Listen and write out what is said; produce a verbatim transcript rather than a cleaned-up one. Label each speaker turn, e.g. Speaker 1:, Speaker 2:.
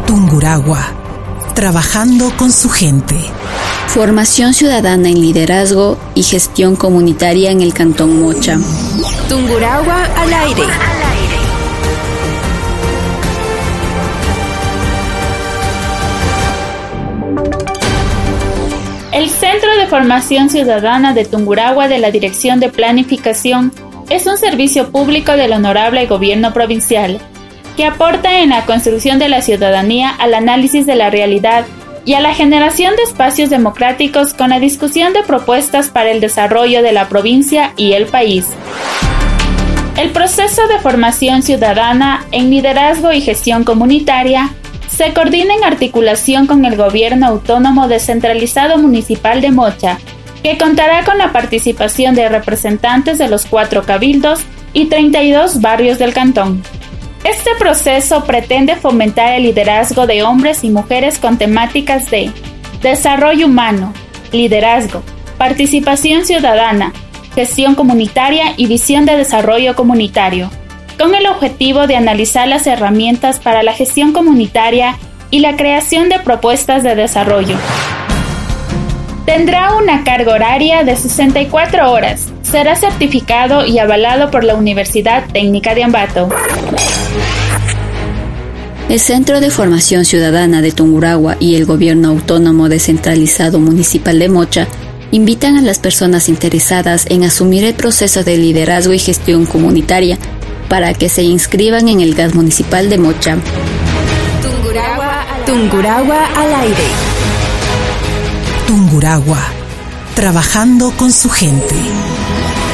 Speaker 1: Tungurahua, trabajando con su gente.
Speaker 2: Formación ciudadana en liderazgo y gestión comunitaria en el Cantón Mocha.
Speaker 3: Tungurahua al aire.
Speaker 4: El Centro de Formación Ciudadana de Tungurahua de la Dirección de Planificación es un servicio público del Honorable Gobierno Provincial que aporta en la construcción de la ciudadanía al análisis de la realidad y a la generación de espacios democráticos con la discusión de propuestas para el desarrollo de la provincia y el país. El proceso de formación ciudadana en liderazgo y gestión comunitaria se coordina en articulación con el Gobierno Autónomo Descentralizado Municipal de Mocha, que contará con la participación de representantes de los cuatro cabildos y treinta y dos barrios del cantón. Este proceso pretende fomentar el liderazgo de hombres y mujeres con temáticas de desarrollo humano, liderazgo, participación ciudadana, gestión comunitaria y visión de desarrollo comunitario, con el objetivo de analizar las herramientas para la gestión comunitaria y la creación de propuestas de desarrollo. Tendrá una carga horaria de sesenta y cuatro horas. Será certificado y avalado por la Universidad Técnica de Ambato.
Speaker 2: El Centro de Formación Ciudadana de Tungurahua y el Gobierno Autónomo Descentralizado Municipal de Mocha invitan a las personas interesadas en asumir el proceso de liderazgo y gestión comunitaria para que se inscriban en el G A D Municipal de Mocha.
Speaker 3: Tungurahua, Tungurahua al aire.
Speaker 1: Tungurahua, trabajando con su gente.